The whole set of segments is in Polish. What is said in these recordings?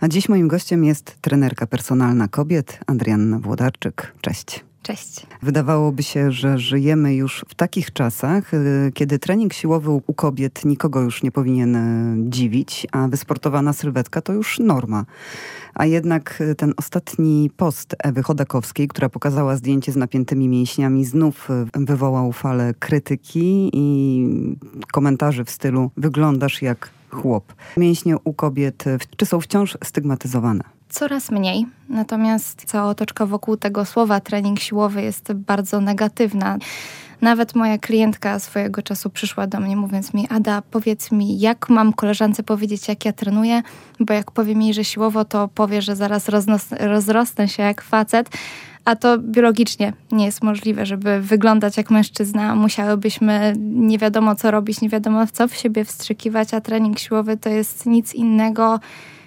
A dziś moim gościem jest trenerka personalna kobiet Adrianna Włodarczyk. Cześć. Cześć. Wydawałoby się, że żyjemy już w takich czasach, kiedy trening siłowy u kobiet nikogo już nie powinien dziwić, a wysportowana sylwetka to już norma. A jednak ten ostatni post Ewy Chodakowskiej, która pokazała zdjęcie z napiętymi mięśniami, znów wywołał falę krytyki i komentarzy w stylu wyglądasz jak chłop. Mięśnie u kobiet czy są wciąż stygmatyzowane? Coraz mniej, natomiast cała otoczka wokół tego słowa trening siłowy jest bardzo negatywna. Nawet moja klientka swojego czasu przyszła do mnie mówiąc mi: Ada, powiedz mi, jak mam koleżance powiedzieć, jak ja trenuję, bo jak powiem jej, że siłowo, to powie, że zaraz rozrosnę się jak facet, a to biologicznie nie jest możliwe, żeby wyglądać jak mężczyzna. Musiałybyśmy nie wiadomo co robić, nie wiadomo co w siebie wstrzykiwać, a trening siłowy to jest nic innego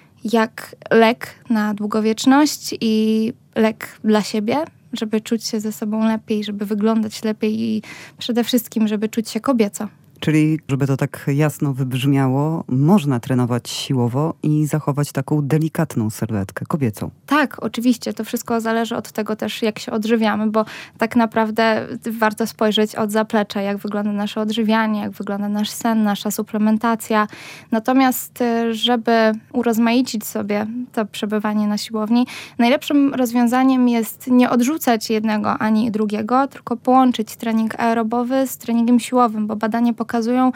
jak lek na długowieczność i lek dla siebie, żeby czuć się ze sobą lepiej, żeby wyglądać lepiej i przede wszystkim, żeby czuć się kobieco. Czyli, żeby to tak jasno wybrzmiało, można trenować siłowo i zachować taką delikatną sylwetkę kobiecą. Tak, oczywiście. To wszystko zależy od tego też, jak się odżywiamy, bo tak naprawdę warto spojrzeć od zaplecza, jak wygląda nasze odżywianie, jak wygląda nasz sen, nasza suplementacja. Natomiast, żeby urozmaicić sobie to przebywanie na siłowni, najlepszym rozwiązaniem jest nie odrzucać jednego ani drugiego, tylko połączyć trening aerobowy z treningiem siłowym, bo badania pokazują,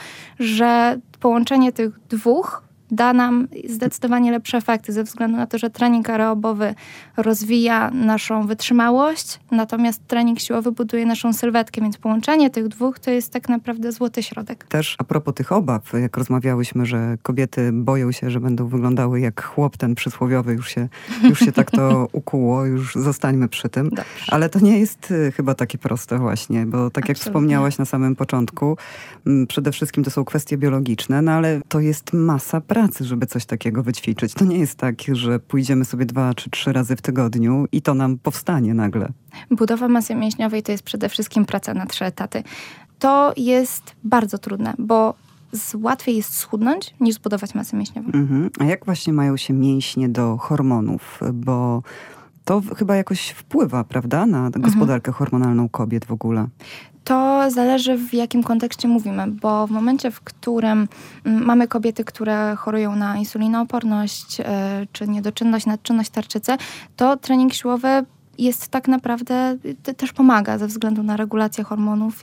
że połączenie tych dwóch da nam zdecydowanie lepsze efekty ze względu na to, że trening aerobowy rozwija naszą wytrzymałość, natomiast trening siłowy buduje naszą sylwetkę, więc połączenie tych dwóch to jest tak naprawdę złoty środek. Też a propos tych obaw, jak rozmawiałyśmy, że kobiety boją się, że będą wyglądały jak chłop ten przysłowiowy, już się tak to ukuło, już zostańmy przy tym. Dobrze. Ale to nie jest chyba takie proste właśnie, bo tak jak wspomniałaś na samym początku, przede wszystkim to są kwestie biologiczne, no ale to jest masa pracy, żeby coś takiego wyćwiczyć. To nie jest tak, że pójdziemy sobie 2 czy 3 razy w tygodniu i to nam powstanie nagle. Budowa masy mięśniowej to jest przede wszystkim praca na 3 etaty. To jest bardzo trudne, bo łatwiej jest schudnąć niż zbudować masę mięśniową. A jak właśnie mają się mięśnie do hormonów? Bo to chyba jakoś wpływa, prawda, na gospodarkę hormonalną kobiet w ogóle. To zależy, w jakim kontekście mówimy, bo w momencie, w którym mamy kobiety, które chorują na insulinooporność, czy niedoczynność, nadczynność tarczycy, to trening siłowy jest tak naprawdę, też pomaga ze względu na regulację hormonów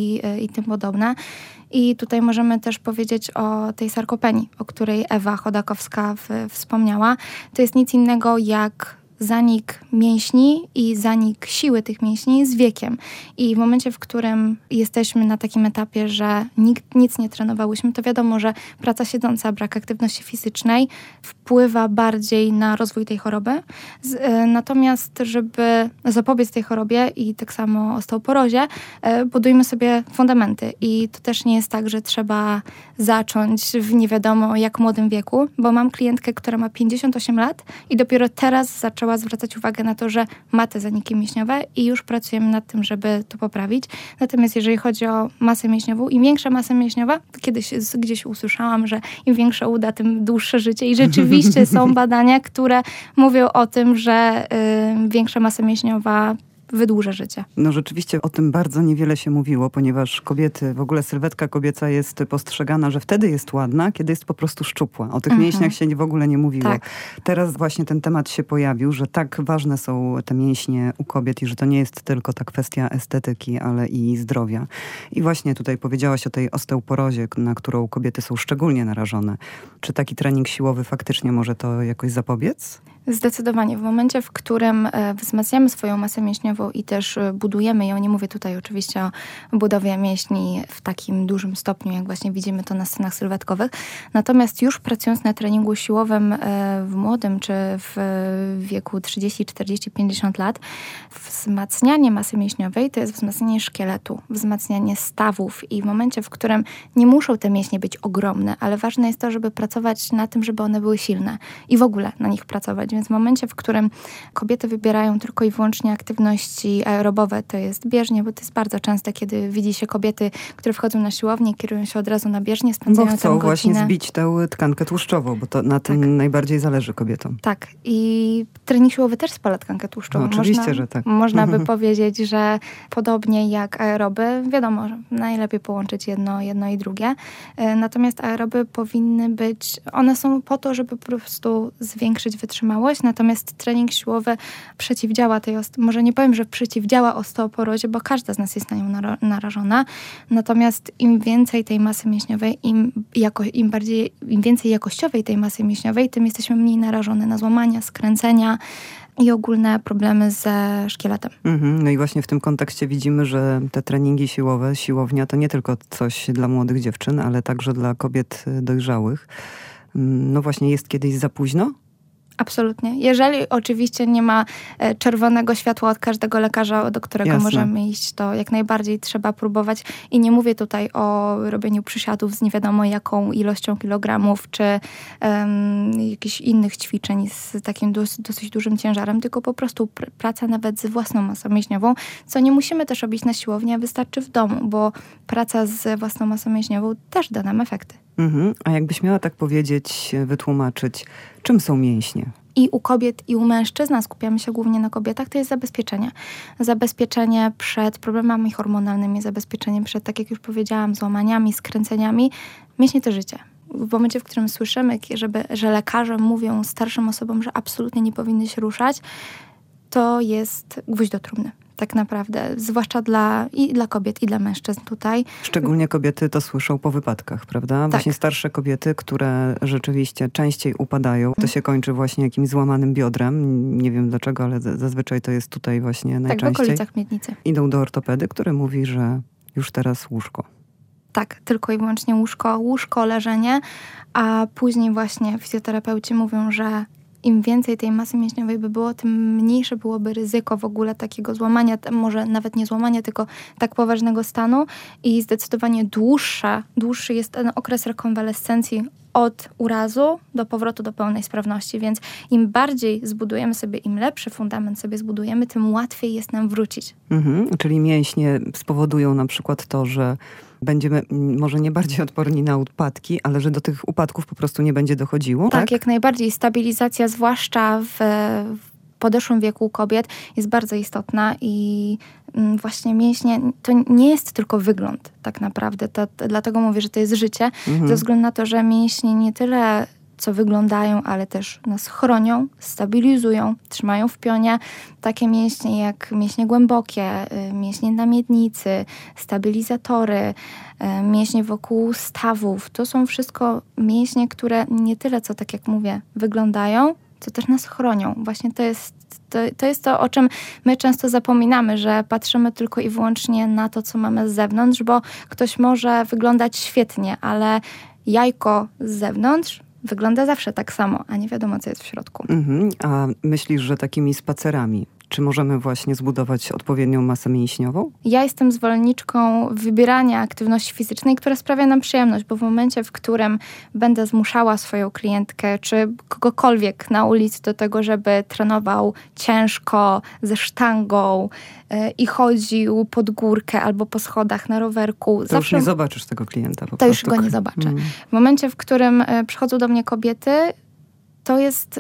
i tym podobne. I tutaj możemy też powiedzieć o tej sarkopenii, o której Ewa Chodakowska wspomniała. To jest nic innego jak zanik mięśni i zanik siły tych mięśni z wiekiem. I w momencie, w którym jesteśmy na takim etapie, że nic nie trenowałyśmy, to wiadomo, że praca siedząca, brak aktywności fizycznej wpływa bardziej na rozwój tej choroby. Natomiast, żeby zapobiec tej chorobie i tak samo osteoporozie, budujmy sobie fundamenty. I to też nie jest tak, że trzeba zacząć w nie wiadomo jak młodym wieku, bo mam klientkę, która ma 58 lat i dopiero teraz zaczęła zwracać uwagę na to, że ma te zaniki mięśniowe i już pracujemy nad tym, żeby to poprawić. Natomiast jeżeli chodzi o masę mięśniową, im większa masa mięśniowa, to kiedyś gdzieś usłyszałam, że im większa uda, tym dłuższe życie i rzeczywiście są badania, które mówią o tym, że większa masa mięśniowa wydłuża życie. No rzeczywiście o tym bardzo niewiele się mówiło, ponieważ kobiety, w ogóle sylwetka kobieca jest postrzegana, że wtedy jest ładna, kiedy jest po prostu szczupła. O tych mięśniach się w ogóle nie mówiło. Tak. Teraz właśnie ten temat się pojawił, że tak ważne są te mięśnie u kobiet i że to nie jest tylko ta kwestia estetyki, ale i zdrowia. I właśnie tutaj powiedziałaś o tej osteoporozie, na którą kobiety są szczególnie narażone. Czy taki trening siłowy faktycznie może to jakoś zapobiec? Zdecydowanie. W momencie, w którym wzmacniamy swoją masę mięśniową i też budujemy ją, nie mówię tutaj oczywiście o budowie mięśni w takim dużym stopniu, jak właśnie widzimy to na scenach sylwetkowych. Natomiast już pracując na treningu siłowym w młodym czy w wieku 30, 40, 50 lat, wzmacnianie masy mięśniowej to jest wzmacnianie szkieletu, wzmacnianie stawów i w momencie, w którym nie muszą te mięśnie być ogromne, ale ważne jest to, żeby pracować na tym, żeby one były silne i w ogóle na nich pracować. Więc w momencie, w którym kobiety wybierają tylko i wyłącznie aktywności aerobowe, to jest bieżnie, bo to jest bardzo częste, kiedy widzi się kobiety, które wchodzą na siłownię, kierują się od razu na bieżnię, spędzają tam godzinę. Bo chcą właśnie zbić tę tkankę tłuszczową, bo to na tym najbardziej zależy kobietom. Tak. I trening siłowy też spala tkankę tłuszczową. No, oczywiście, że tak. Można by powiedzieć, że podobnie jak aeroby, wiadomo, że najlepiej połączyć jedno i drugie. Natomiast aeroby powinny być, one są po to, żeby po prostu zwiększyć wytrzymałość, natomiast trening siłowy przeciwdziała tej, może nie powiem, że przeciwdziała osteoporozie, bo każda z nas jest na nią narażona. Natomiast im więcej tej masy mięśniowej, im więcej jakościowej tej masy mięśniowej, tym jesteśmy mniej narażone na złamania, skręcenia i ogólne problemy ze szkieletem. No i właśnie w tym kontekście widzimy, że te treningi siłowe, siłownia to nie tylko coś dla młodych dziewczyn, ale także dla kobiet dojrzałych. No właśnie, jest kiedyś za późno? Absolutnie. Jeżeli oczywiście nie ma czerwonego światła od każdego lekarza, do którego możemy iść, to jak najbardziej trzeba próbować. I nie mówię tutaj o robieniu przysiadów z nie wiadomo jaką ilością kilogramów, czy jakichś innych ćwiczeń z takim dosyć dużym ciężarem, tylko po prostu praca nawet z własną masą mięśniową, co nie musimy też robić na siłowni, a wystarczy w domu, bo praca z własną masą mięśniową też da nam efekty. A jakbyś miała tak powiedzieć, wytłumaczyć, czym są mięśnie? I u kobiet, i u mężczyzn, a skupiamy się głównie na kobietach, to jest zabezpieczenie. Zabezpieczenie przed problemami hormonalnymi, zabezpieczenie przed, tak jak już powiedziałam, złamaniami, skręceniami. Mięśnie to życie. W momencie, w którym słyszymy, że lekarze mówią starszym osobom, że absolutnie nie powinny się ruszać, to jest gwóźdź do trumny. Tak naprawdę, zwłaszcza dla kobiet, i dla mężczyzn tutaj. Szczególnie kobiety to słyszą po wypadkach, prawda? Tak. Właśnie starsze kobiety, które rzeczywiście częściej upadają. To się kończy właśnie jakimś złamanym biodrem. Nie wiem dlaczego, ale zazwyczaj to jest tutaj właśnie najczęściej. Tak, w okolicach miednicy. Idą do ortopedy, który mówi, że już teraz łóżko. Tak, tylko i wyłącznie łóżko, leżenie, a później właśnie fizjoterapeuci mówią, że im więcej tej masy mięśniowej by było, tym mniejsze byłoby ryzyko w ogóle takiego złamania, może nawet nie złamania, tylko tak poważnego stanu i zdecydowanie dłuższy jest ten okres rekonwalescencji od urazu do powrotu do pełnej sprawności, więc im bardziej zbudujemy sobie, im lepszy fundament sobie zbudujemy, tym łatwiej jest nam wrócić. Czyli mięśnie spowodują na przykład to, że będziemy może nie bardziej odporni na upadki, ale że do tych upadków po prostu nie będzie dochodziło, tak? Tak, jak najbardziej. Stabilizacja, zwłaszcza w podeszłym wieku kobiet, jest bardzo istotna i właśnie mięśnie to nie jest tylko wygląd tak naprawdę. Dlatego mówię, że to jest życie, ze względu na to, że mięśnie nie tyle co wyglądają, ale też nas chronią, stabilizują, trzymają w pionie. Takie mięśnie jak mięśnie głębokie, mięśnie na miednicy, stabilizatory, mięśnie wokół stawów. To są wszystko mięśnie, które nie tyle co, tak jak mówię, wyglądają, co też nas chronią. Właśnie to jest to, o czym my często zapominamy, że patrzymy tylko i wyłącznie na to, co mamy z zewnątrz, bo ktoś może wyglądać świetnie, ale jajko z zewnątrz wygląda zawsze tak samo, a nie wiadomo, co jest w środku. A myślisz, że takimi spacerami, czy możemy właśnie zbudować odpowiednią masę mięśniową? Ja jestem zwolenniczką wybierania aktywności fizycznej, która sprawia nam przyjemność, bo w momencie, w którym będę zmuszała swoją klientkę, czy kogokolwiek na ulicy do tego, żeby trenował ciężko, ze sztangą i chodził pod górkę albo po schodach na rowerku. To już nie zobaczysz tego klienta po prostu. To już go nie zobaczę. W momencie, w którym przychodzą do mnie kobiety, to jest...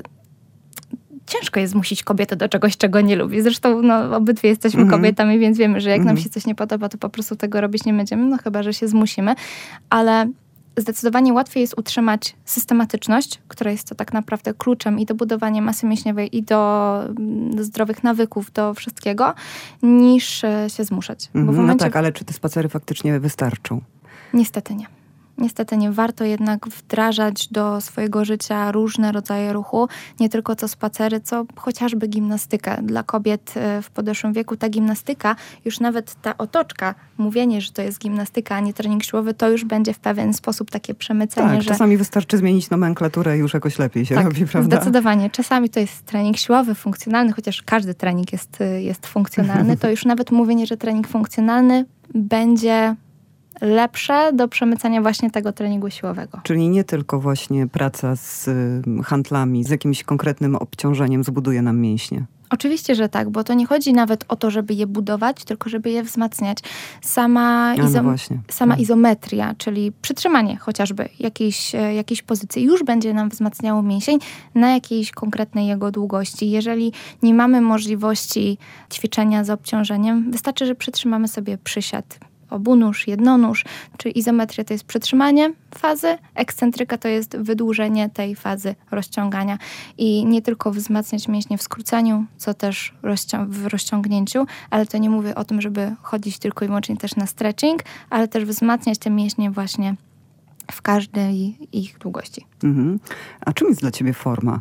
Ciężko jest zmusić kobietę do czegoś, czego nie lubi. Zresztą obydwie jesteśmy kobietami, więc wiemy, że jak nam się coś nie podoba, to po prostu tego robić nie będziemy, chyba że się zmusimy. Ale zdecydowanie łatwiej jest utrzymać systematyczność, która jest to tak naprawdę kluczem i do budowania masy mięśniowej, i do zdrowych nawyków, do wszystkiego, niż się zmuszać. Bo w momencie... No tak, ale czy te spacery faktycznie wystarczą? Niestety nie. Niestety nie. Warto jednak wdrażać do swojego życia różne rodzaje ruchu. Nie tylko co spacery, co chociażby gimnastykę. Dla kobiet w podeszłym wieku ta gimnastyka, już nawet ta otoczka, mówienie, że to jest gimnastyka, a nie trening siłowy, to już będzie w pewien sposób takie przemycenie. Tak, że... czasami wystarczy zmienić nomenklaturę i już jakoś lepiej się robi, prawda? Zdecydowanie. Czasami to jest trening siłowy, funkcjonalny, chociaż każdy trening jest funkcjonalny. To już nawet mówienie, że trening funkcjonalny będzie lepsze do przemycania właśnie tego treningu siłowego. Czyli nie tylko właśnie praca z handlami, z jakimś konkretnym obciążeniem zbuduje nam mięśnie. Oczywiście, że tak, bo to nie chodzi nawet o to, żeby je budować, tylko żeby je wzmacniać. Sama izometria, czyli przytrzymanie chociażby jakiejś pozycji już będzie nam wzmacniało mięsień na jakiejś konkretnej jego długości. Jeżeli nie mamy możliwości ćwiczenia z obciążeniem, wystarczy, że przytrzymamy sobie przysiad. Obunóż, jednonóż, czyli izometria to jest przytrzymanie fazy, ekscentryka to jest wydłużenie tej fazy rozciągania. I nie tylko wzmacniać mięśnie w skróceniu, co też w rozciągnięciu, ale to nie mówię o tym, żeby chodzić tylko i wyłącznie też na stretching, ale też wzmacniać te mięśnie właśnie w każdej ich długości. Mhm. A czym jest dla ciebie forma?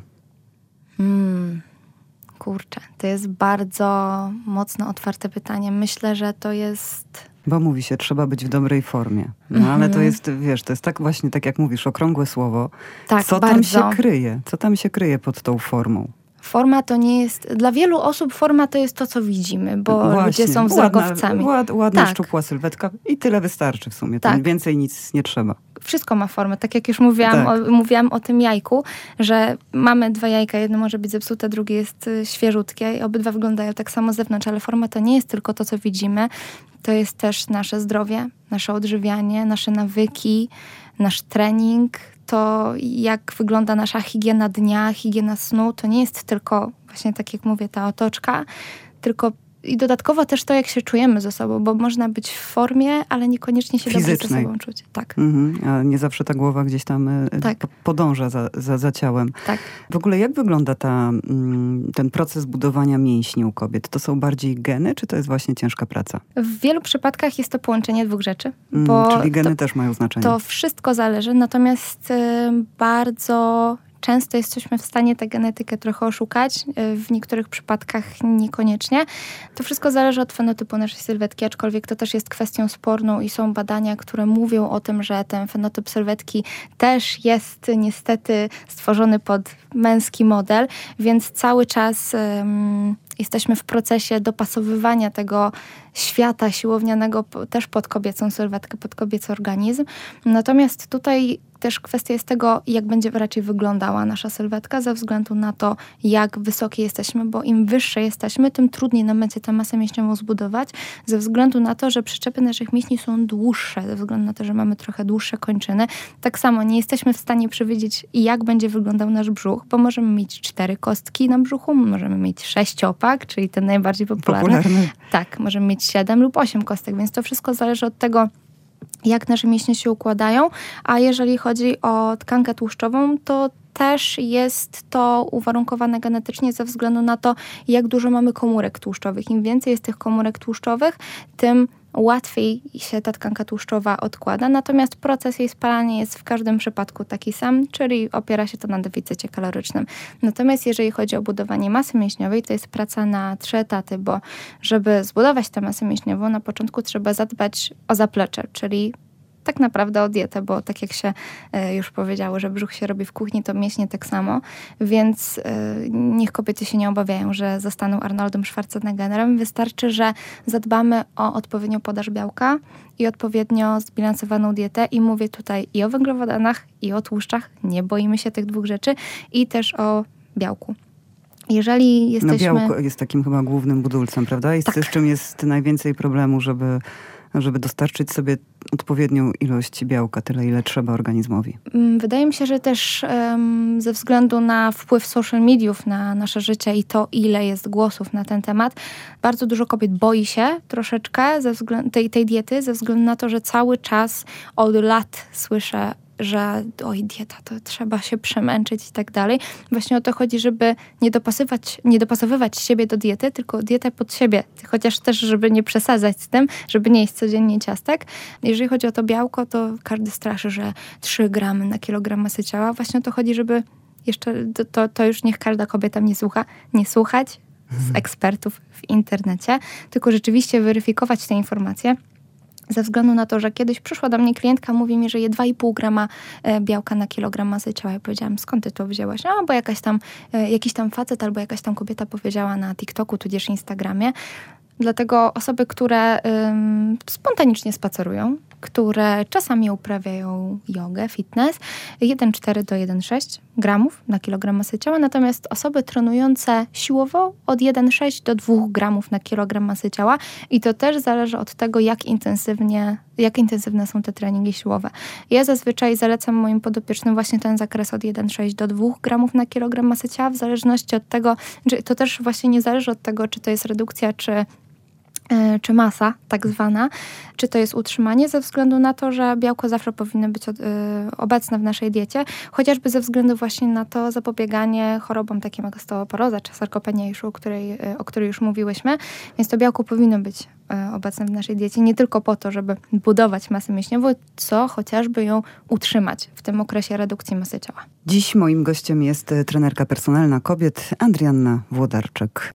Kurczę, to jest bardzo mocno otwarte pytanie. Myślę, że to jest... Bo mówi się, trzeba być w dobrej formie. No ale to jest, wiesz, to jest tak właśnie, tak jak mówisz, okrągłe słowo. Tak, co tam się kryje? Co tam się kryje pod tą formą? Forma to nie jest... Dla wielu osób forma to jest to, co widzimy, bo ludzie są wzrokowcami. Ładna szczupła sylwetka i tyle wystarczy w sumie. Tak. Więcej nic nie trzeba. Wszystko ma formę. Tak jak już mówiłam o tym jajku, że mamy 2 jajka. Jedno może być zepsute, drugie jest świeżutkie i obydwa wyglądają tak samo z zewnątrz, ale forma to nie jest tylko to, co widzimy. To jest też nasze zdrowie, nasze odżywianie, nasze nawyki, nasz trening, to jak wygląda nasza higiena dnia, higiena snu. To nie jest tylko właśnie tak jak mówię, ta otoczka, tylko i dodatkowo też to, jak się czujemy ze sobą, bo można być w formie, ale niekoniecznie się dobrze ze sobą czuć. Tak. A nie zawsze ta głowa gdzieś tam podąża za ciałem. Tak. W ogóle jak wygląda ten proces budowania mięśni u kobiet? To są bardziej geny, czy to jest właśnie ciężka praca? W wielu przypadkach jest to połączenie 2 rzeczy. Czyli geny też mają znaczenie. To wszystko zależy, natomiast bardzo... Często jesteśmy w stanie tę genetykę trochę oszukać, w niektórych przypadkach niekoniecznie. To wszystko zależy od fenotypu naszej sylwetki, aczkolwiek to też jest kwestią sporną i są badania, które mówią o tym, że ten fenotyp sylwetki też jest niestety stworzony pod męski model, więc cały czas jesteśmy w procesie dopasowywania tego świata siłownianego też pod kobiecą sylwetkę, pod kobiecy organizm. Natomiast tutaj też kwestia jest tego, jak będzie raczej wyglądała nasza sylwetka ze względu na to, jak wysokie jesteśmy, bo im wyższe jesteśmy, tym trudniej nam będzie tę masę mięśniową zbudować, ze względu na to, że przyczepy naszych mięśni są dłuższe, ze względu na to, że mamy trochę dłuższe kończyny. Tak samo nie jesteśmy w stanie przewidzieć, jak będzie wyglądał nasz brzuch, bo możemy mieć 4 kostki na brzuchu, możemy mieć 6-opak, czyli ten najbardziej popularny. Tak, możemy mieć 7 lub 8 kostek, więc to wszystko zależy od tego, jak nasze mięśnie się układają, a jeżeli chodzi o tkankę tłuszczową, to też jest to uwarunkowane genetycznie ze względu na to, jak dużo mamy komórek tłuszczowych. Im więcej jest tych komórek tłuszczowych, tym łatwiej się ta tkanka tłuszczowa odkłada. Natomiast proces jej spalania jest w każdym przypadku taki sam, czyli opiera się to na deficycie kalorycznym. Natomiast jeżeli chodzi o budowanie masy mięśniowej, to jest praca na 3 etaty, bo żeby zbudować tę masę mięśniową, na początku trzeba zadbać o zaplecze, czyli tak naprawdę o dietę, bo tak jak się już powiedziało, że brzuch się robi w kuchni, to mięśnie tak samo, więc niech kobiety się nie obawiają, że zostaną Arnoldem Schwarzeneggerem. Wystarczy, że zadbamy o odpowiednią podaż białka i odpowiednio zbilansowaną dietę i mówię tutaj i o węglowodanach, i o tłuszczach, nie boimy się tych 2 rzeczy i też o białku. Jeżeli jesteśmy... No białko jest takim chyba głównym budulcem, prawda? I z czym jest najwięcej problemu, żeby dostarczyć sobie odpowiednią ilość białka, tyle ile trzeba organizmowi. Wydaje mi się, że też ze względu na wpływ social mediów na nasze życie i to, ile jest głosów na ten temat, bardzo dużo kobiet boi się troszeczkę tej diety, ze względu na to, że cały czas od lat słyszę, że dieta, to trzeba się przemęczyć i tak dalej. Właśnie o to chodzi, żeby nie dopasowywać siebie do diety, tylko dietę pod siebie. Chociaż też, żeby nie przesadzać z tym, żeby nie jeść codziennie ciastek. Jeżeli chodzi o to białko, to każdy straszy, że 3 gramy na kilogram masy ciała. Właśnie o to chodzi, żeby jeszcze, to już niech każda kobieta nie słuchać z ekspertów w internecie, tylko rzeczywiście weryfikować te informacje. Ze względu na to, że kiedyś przyszła do mnie klientka, mówi mi, że je 2,5 grama białka na kilogram masy ciała. Ja powiedziałam, skąd ty to wzięłaś? No, bo jakiś tam facet albo jakaś tam kobieta powiedziała na TikToku, tudzież Instagramie. Dlatego osoby, które spontanicznie spacerują, które czasami uprawiają jogę, fitness, 1,4 do 1,6 gramów na kilogram masy ciała, natomiast osoby trenujące siłowo od 1,6 do 2 gramów na kilogram masy ciała i to też zależy od tego, jak intensywne są te treningi siłowe. Ja zazwyczaj zalecam moim podopiecznym właśnie ten zakres od 1,6 do 2 gramów na kilogram masy ciała, w zależności od tego, że to też właśnie nie zależy od tego, czy to jest redukcja, czy masa tak zwana, czy to jest utrzymanie, ze względu na to, że białko zawsze powinno być obecne w naszej diecie, chociażby ze względu właśnie na to zapobieganie chorobom takim jak osteoporoza czy sarkopenia Iszu, o której już mówiłyśmy, więc to białko powinno być obecne w naszej diecie nie tylko po to, żeby budować masę mięśniową, co chociażby ją utrzymać w tym okresie redukcji masy ciała. Dziś moim gościem jest trenerka personalna kobiet Adrianna Włodarczyk.